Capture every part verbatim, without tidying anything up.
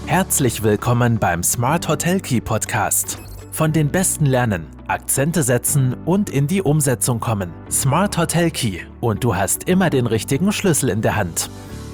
Herzlich willkommen beim Smart Hotel Key Podcast. Von den Besten lernen, Akzente setzen und in die Umsetzung kommen. Smart Hotel Key und du hast immer den richtigen Schlüssel in der Hand.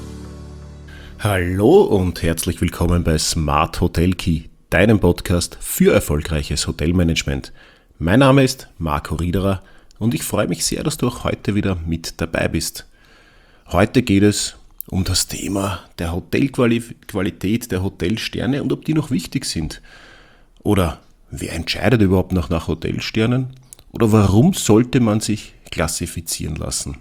Hallo und herzlich willkommen bei Smart Hotel Key, deinem Podcast für erfolgreiches Hotelmanagement. Mein Name ist Marco Riederer und ich freue mich sehr, dass du auch heute wieder mit dabei bist. Heute geht es um das Thema der Hotelqualität, der Hotelsterne und ob die noch wichtig sind. Oder wer entscheidet überhaupt noch nach Hotelsternen? Oder warum sollte man sich klassifizieren lassen?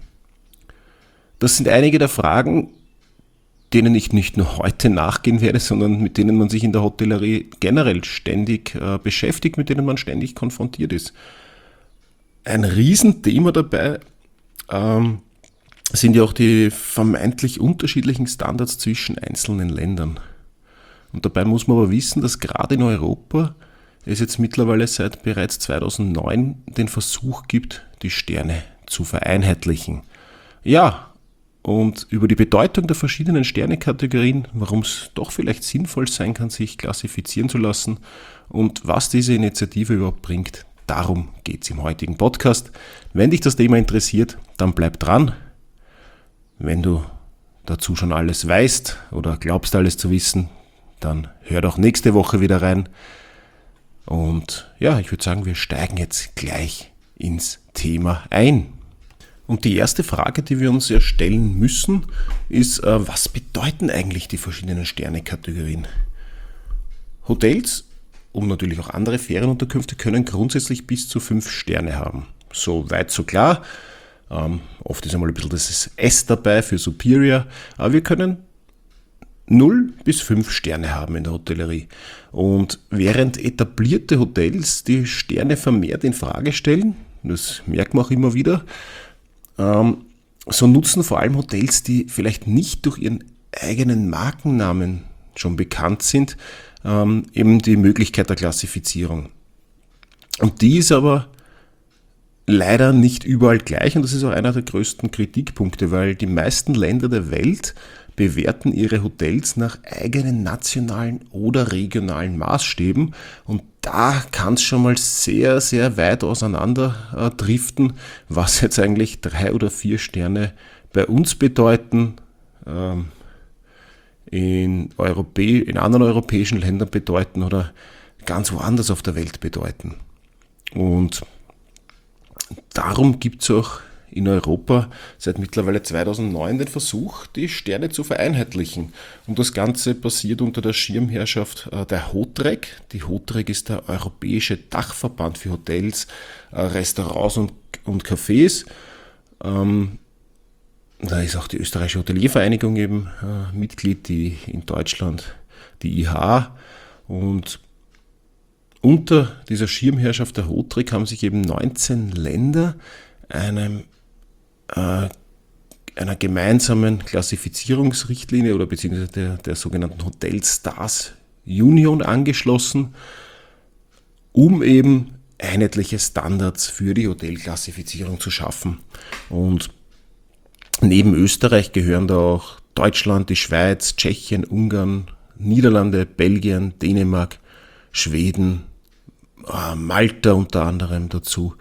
Das sind einige der Fragen, denen ich nicht nur heute nachgehen werde, sondern mit denen man sich in der Hotellerie generell ständig äh, beschäftigt, mit denen man ständig konfrontiert ist. Ein Riesenthema dabei ähm, sind ja auch die vermeintlich unterschiedlichen Standards zwischen einzelnen Ländern. Und dabei muss man aber wissen, dass gerade in Europa es jetzt mittlerweile seit bereits zweitausendneun den Versuch gibt, die Sterne zu vereinheitlichen. Ja, und über die Bedeutung der verschiedenen Sternekategorien, warum es doch vielleicht sinnvoll sein kann, sich klassifizieren zu lassen und was diese Initiative überhaupt bringt, darum geht es im heutigen Podcast. Wenn dich das Thema interessiert, dann bleib dran. Wenn du dazu schon alles weißt oder glaubst alles zu wissen, dann hör doch nächste Woche wieder rein. Und ja, ich würde sagen, wir steigen jetzt gleich ins Thema ein. Und die erste Frage, die wir uns ja stellen müssen, ist, äh, was bedeuten eigentlich die verschiedenen Sternekategorien? Hotels und natürlich auch andere Ferienunterkünfte können grundsätzlich bis zu fünf Sterne haben. So weit, so klar. Ähm, oft ist einmal ein bisschen das S dabei für Superior, aber wir können null bis fünf Sterne haben in der Hotellerie. Und während etablierte Hotels die Sterne vermehrt in Frage stellen, das merkt man auch immer wieder, ähm, so nutzen vor allem Hotels, die vielleicht nicht durch ihren eigenen Markennamen schon bekannt sind, ähm, eben die Möglichkeit der Klassifizierung. Und die ist aber leider nicht überall gleich und das ist auch einer der größten Kritikpunkte, weil die meisten Länder der Welt bewerten ihre Hotels nach eigenen nationalen oder regionalen Maßstäben und da kann es schon mal sehr, sehr weit auseinander äh, driften, was jetzt eigentlich drei oder vier Sterne bei uns bedeuten, ähm, in, Europä- in anderen europäischen Ländern bedeuten oder ganz woanders auf der Welt bedeuten. Und darum gibt es auch in Europa seit mittlerweile zweitausendneun den Versuch, die Sterne zu vereinheitlichen. Und das Ganze passiert unter der Schirmherrschaft der HOTREC. Die HOTREC ist der Europäische Dachverband für Hotels, Restaurants und, und Cafés. Ähm, da ist auch die Österreichische Hoteliervereinigung eben äh, Mitglied, die in Deutschland die I H. Und unter dieser Schirmherrschaft der HOTREC haben sich eben neunzehn Länder einem, äh, einer gemeinsamen Klassifizierungsrichtlinie oder beziehungsweise der, der sogenannten Hotel Stars Union angeschlossen, um eben einheitliche Standards für die Hotelklassifizierung zu schaffen. Und neben Österreich gehören da auch Deutschland, die Schweiz, Tschechien, Ungarn, Niederlande, Belgien, Dänemark, Schweden, Malta unter anderem dazu.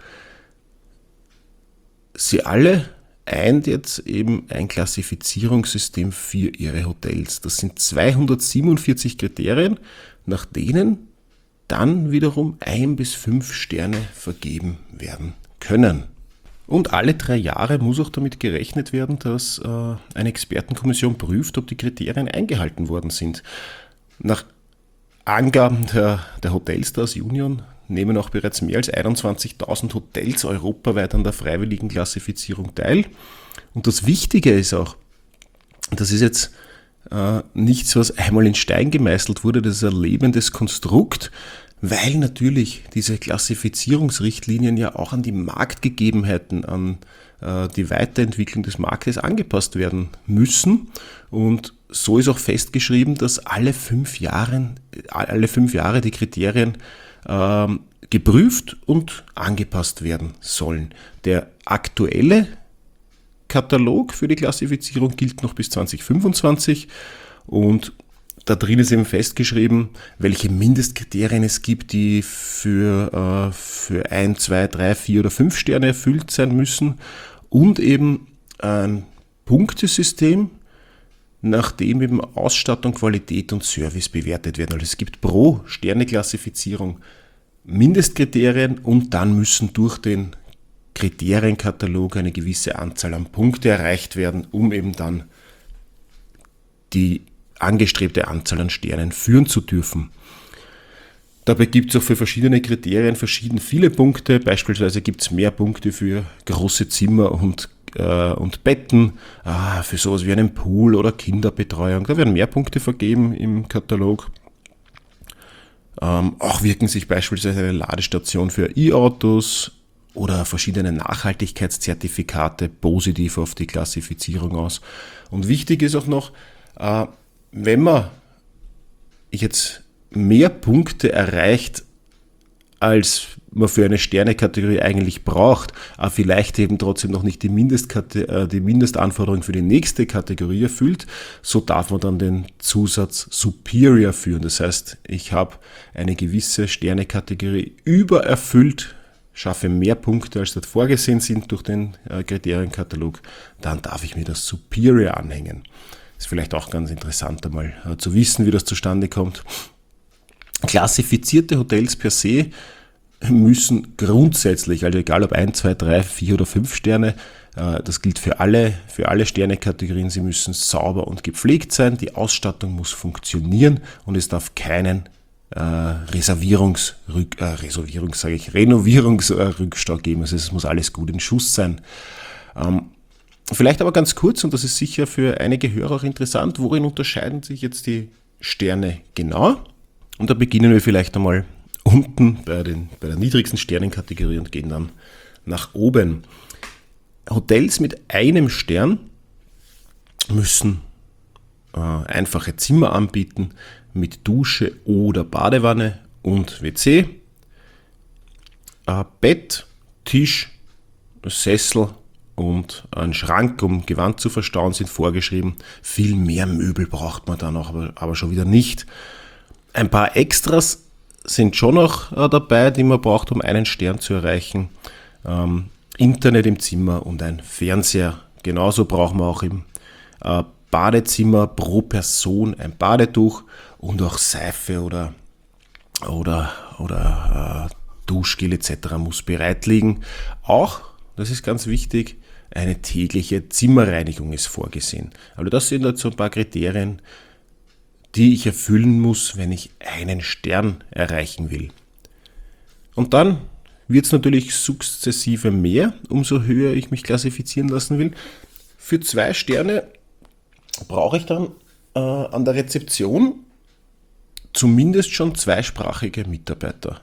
Sie alle eint jetzt eben ein Klassifizierungssystem für ihre Hotels. Das sind zweihundertsiebenundvierzig Kriterien, nach denen dann wiederum ein bis fünf Sterne vergeben werden können. Und alle drei Jahre muss auch damit gerechnet werden, dass äh, eine Expertenkommission prüft, ob die Kriterien eingehalten worden sind. Nach Angaben der, der Hotelstars Union nehmen auch bereits mehr als einundzwanzigtausend Hotels europaweit an der freiwilligen Klassifizierung teil. Und das Wichtige ist auch, das ist jetzt äh, nichts, was einmal in Stein gemeißelt wurde, das ist ein lebendes Konstrukt, weil natürlich diese Klassifizierungsrichtlinien ja auch an die Marktgegebenheiten, an äh, die Weiterentwicklung des Marktes angepasst werden müssen. Und so ist auch festgeschrieben, dass alle fünf Jahre, alle fünf Jahre die Kriterien ähm, geprüft und angepasst werden sollen. Der aktuelle Katalog für die Klassifizierung gilt noch bis zwanzig fünfundzwanzig und da drin ist eben festgeschrieben, welche Mindestkriterien es gibt, die für, äh, für ein, zwei, drei, vier oder fünf Sterne erfüllt sein müssen und eben ein Punktesystem, nachdem eben Ausstattung, Qualität und Service bewertet werden. Also es gibt pro Sterneklassifizierung Mindestkriterien und dann müssen durch den Kriterienkatalog eine gewisse Anzahl an Punkte erreicht werden, um eben dann die angestrebte Anzahl an Sternen führen zu dürfen. Dabei gibt es auch für verschiedene Kriterien verschieden viele Punkte. Beispielsweise gibt es mehr Punkte für große Zimmer und, äh, und Betten, ah, für sowas wie einen Pool oder Kinderbetreuung. Da werden mehr Punkte vergeben im Katalog. Ähm, auch wirken sich beispielsweise eine Ladestation für E-Autos oder verschiedene Nachhaltigkeitszertifikate positiv auf die Klassifizierung aus. Und wichtig ist auch noch, äh, wenn man jetzt mehr Punkte erreicht, als man für eine Sternekategorie eigentlich braucht, aber vielleicht eben trotzdem noch nicht die, Mindestkate- die Mindestanforderung für die nächste Kategorie erfüllt, so darf man dann den Zusatz Superior führen. Das heißt, ich habe eine gewisse Sternekategorie übererfüllt, schaffe mehr Punkte, als dort vorgesehen sind durch den Kriterienkatalog, dann darf ich mir das Superior anhängen. Ist vielleicht auch ganz interessant, einmal zu wissen, wie das zustande kommt. Klassifizierte Hotels per se müssen grundsätzlich, also egal ob ein, zwei, drei, vier oder fünf Sterne, das gilt für alle, für alle Sternekategorien, sie müssen sauber und gepflegt sein, die Ausstattung muss funktionieren und es darf keinen äh, Reservierungsrück, äh, Reservierungs, sage ich, Renovierungsrückstau geben. Also es muss alles gut in Schuss sein. Ähm, Vielleicht aber ganz kurz, und das ist sicher für einige Hörer auch interessant, worin unterscheiden sich jetzt die Sterne genau? Und da beginnen wir vielleicht einmal unten bei, den, bei der niedrigsten Sternenkategorie und gehen dann nach oben. Hotels mit einem Stern müssen äh, einfache Zimmer anbieten mit Dusche oder Badewanne und W C. Äh, Bett, Tisch, Sessel und ein Schrank, um Gewand zu verstauen, sind vorgeschrieben. Viel mehr Möbel braucht man dann auch, aber, aber schon wieder nicht. Ein paar Extras sind schon noch äh, dabei, die man braucht, um einen Stern zu erreichen. Ähm, Internet im Zimmer und ein Fernseher. Genauso brauchen wir auch im äh, Badezimmer pro Person ein Badetuch und auch Seife oder, oder, oder äh, Duschgel et cetera muss bereit liegen. Auch, das ist ganz wichtig, eine tägliche Zimmerreinigung ist vorgesehen. Also das sind jetzt so ein paar Kriterien, die ich erfüllen muss, wenn ich einen Stern erreichen will. Und dann wird es natürlich sukzessive mehr, umso höher ich mich klassifizieren lassen will. Für zwei Sterne brauche ich dann äh, an der Rezeption zumindest schon zweisprachige Mitarbeiter.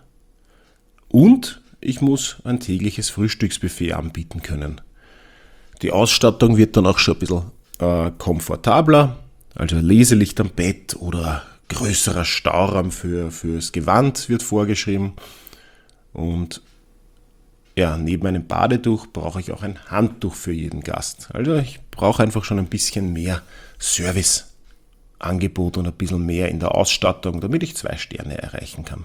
Und ich muss ein tägliches Frühstücksbuffet anbieten können. Die Ausstattung wird dann auch schon ein bisschen äh, komfortabler, also Leselicht am Bett oder größerer Stauraum für, fürs Gewand wird vorgeschrieben. Und ja, neben einem Badetuch brauche ich auch ein Handtuch für jeden Gast. Also ich brauche einfach schon ein bisschen mehr Serviceangebot und ein bisschen mehr in der Ausstattung, damit ich zwei Sterne erreichen kann.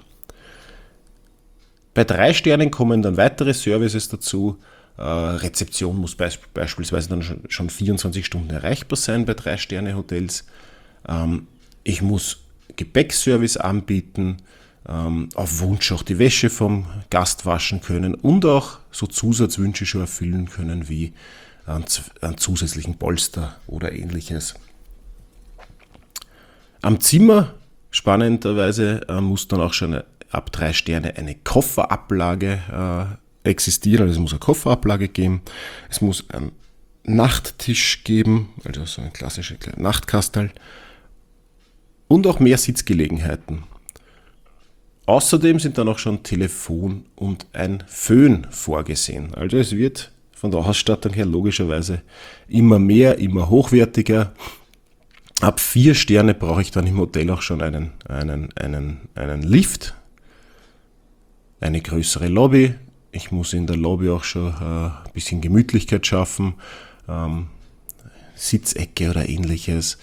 Bei drei Sternen kommen dann weitere Services dazu. Äh, Rezeption muss beisp- beispielsweise dann schon, schon vierundzwanzig Stunden erreichbar sein bei drei Sterne Hotels. Ähm, ich muss Gepäckservice anbieten, ähm, auf Wunsch auch die Wäsche vom Gast waschen können und auch so Zusatzwünsche schon erfüllen können wie einen, einen zusätzlichen Polster oder ähnliches. Am Zimmer, spannenderweise, äh, muss dann auch schon eine ab drei Sterne eine Kofferablage äh, existieren, also es muss eine Kofferablage geben, es muss einen Nachttisch geben, also so ein klassischer Nachtkastel und auch mehr Sitzgelegenheiten. Außerdem sind dann auch schon Telefon und ein Föhn vorgesehen, also es wird von der Ausstattung her logischerweise immer mehr, immer hochwertiger. Ab vier Sterne brauche ich dann im Hotel auch schon einen, einen, einen, einen Lift, eine größere Lobby. Ich muss in der Lobby auch schon äh, ein bisschen Gemütlichkeit schaffen, ähm, Sitzecke oder ähnliches.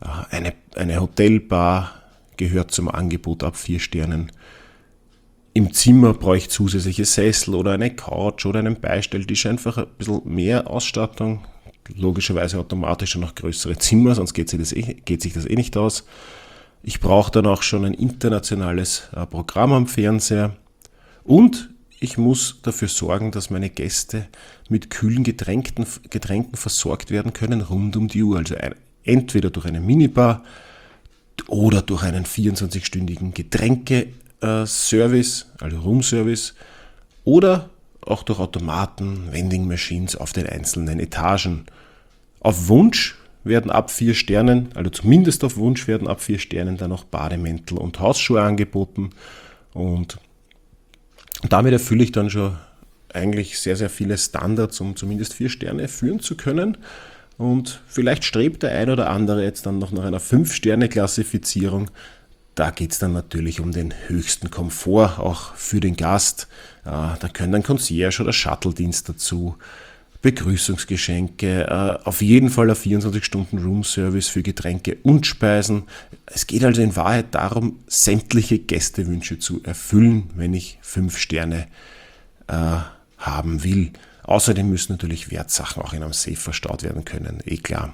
Eine, eine Hotelbar gehört zum Angebot ab vier Sternen. Im Zimmer brauche ich zusätzliche Sessel oder eine Couch oder einen Beistelltisch, einfach ein bisschen mehr Ausstattung. Logischerweise automatisch noch größere Zimmer, sonst geht sich das eh, geht sich das eh nicht aus. Ich brauche dann auch schon ein internationales Programm am Fernseher und ich muss dafür sorgen, dass meine Gäste mit kühlen Getränken, Getränken versorgt werden können rund um die Uhr. Also ein, entweder durch eine Minibar oder durch einen vierundzwanzig-stündigen Getränkeservice, also Roomservice, oder auch durch Automaten, Vending Machines auf den einzelnen Etagen. Auf Wunsch werden ab vier Sternen, also zumindest auf Wunsch werden ab vier Sternen dann auch Bademäntel und Hausschuhe angeboten. Und damit erfülle ich dann schon eigentlich sehr, sehr viele Standards, um zumindest vier Sterne führen zu können. Und vielleicht strebt der ein oder andere jetzt dann noch nach einer fünf Sterne Klassifizierung. Da geht es dann natürlich um den höchsten Komfort, auch für den Gast. Da können ein Concierge oder Shuttle-Dienst dazu, Begrüßungsgeschenke, auf jeden Fall ein vierundzwanzig-Stunden-Room-Service für Getränke und Speisen. Es geht also in Wahrheit darum, sämtliche Gästewünsche zu erfüllen, wenn ich fünf Sterne äh, haben will. Außerdem müssen natürlich Wertsachen auch in einem Safe verstaut werden können, eh klar.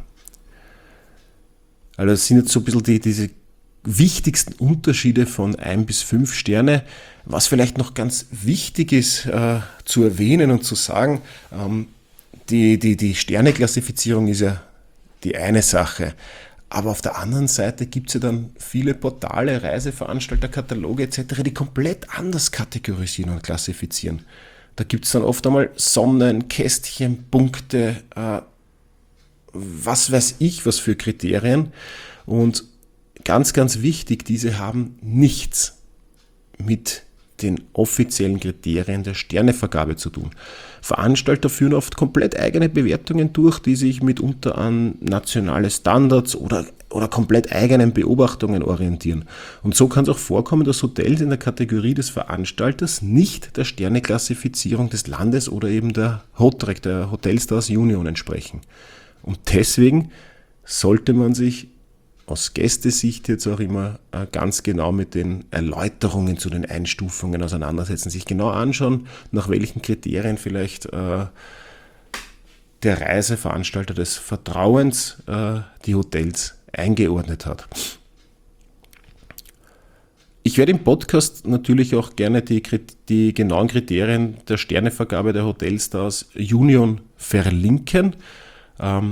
Also das sind jetzt so ein bisschen die, diese wichtigsten Unterschiede von ein bis fünf Sterne. Was vielleicht noch ganz wichtig ist äh, zu erwähnen und zu sagen, ähm, die, die, die Sterneklassifizierung ist ja die eine Sache. Aber auf der anderen Seite gibt es ja dann viele Portale, Reiseveranstalter, Kataloge et cetera, die komplett anders kategorisieren und klassifizieren. Da gibt es dann oft einmal Sonnen, Kästchen, Punkte, äh, was weiß ich, was für Kriterien. Und ganz, ganz wichtig, diese haben nichts mit den offiziellen Kriterien der Sternevergabe zu tun. Veranstalter führen oft komplett eigene Bewertungen durch, die sich mitunter an nationale Standards oder, oder komplett eigenen Beobachtungen orientieren. Und so kann es auch vorkommen, dass Hotels in der Kategorie des Veranstalters nicht der Sterneklassifizierung des Landes oder eben der HOTREC, der Hotelstars Union, entsprechen. Und deswegen sollte man sich aus Gästesicht jetzt auch immer ganz genau mit den Erläuterungen zu den Einstufungen auseinandersetzen, sich genau anschauen, nach welchen Kriterien vielleicht äh, der Reiseveranstalter des Vertrauens äh, die Hotels eingeordnet hat. Ich werde im Podcast natürlich auch gerne die, die genauen Kriterien der Sternevergabe der Hotelstars Union verlinken ähm,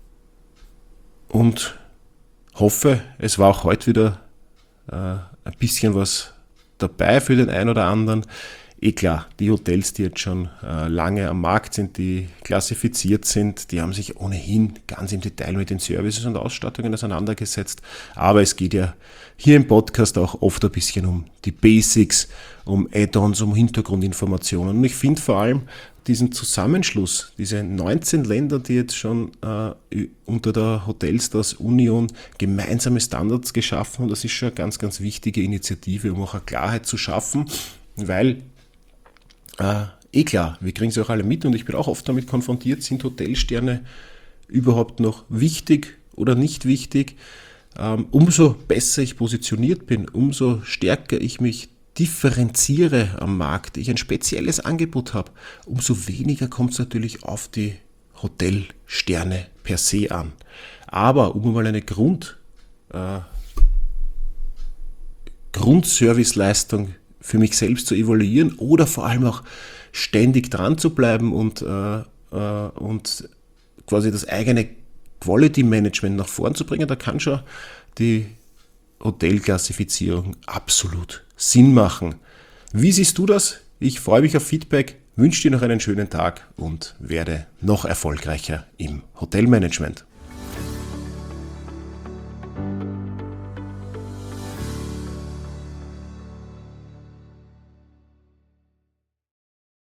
und hoffe, es war auch heute wieder äh, ein bisschen was dabei für den einen oder anderen. Eh klar, die Hotels, die jetzt schon äh, lange am Markt sind, die klassifiziert sind, die haben sich ohnehin ganz im Detail mit den Services und Ausstattungen auseinandergesetzt. Aber es geht ja hier im Podcast auch oft ein bisschen um die Basics, um Add-ons, um Hintergrundinformationen. Und ich finde vor allem diesen Zusammenschluss, diese neunzehn Länder, die jetzt schon äh, unter der Hotelstars Union gemeinsame Standards geschaffen haben, das ist schon eine ganz, ganz wichtige Initiative, um auch eine Klarheit zu schaffen, weil äh, eh klar, wir kriegen es auch alle mit und ich bin auch oft damit konfrontiert, sind Hotelsterne überhaupt noch wichtig oder nicht wichtig? Ähm, umso besser ich positioniert bin, umso stärker ich mich differenziere am Markt, ich ein spezielles Angebot habe, umso weniger kommt es natürlich auf die Hotelsterne per se an. Aber um mal eine Grund, äh, Grundserviceleistung für mich selbst zu evaluieren oder vor allem auch ständig dran zu bleiben und, äh, äh, und quasi das eigene Quality Management nach vorn zu bringen, da kann schon die Hotelklassifizierung absolut Sinn machen. Wie siehst du das? Ich freue mich auf Feedback, wünsche dir noch einen schönen Tag und werde noch erfolgreicher im Hotelmanagement.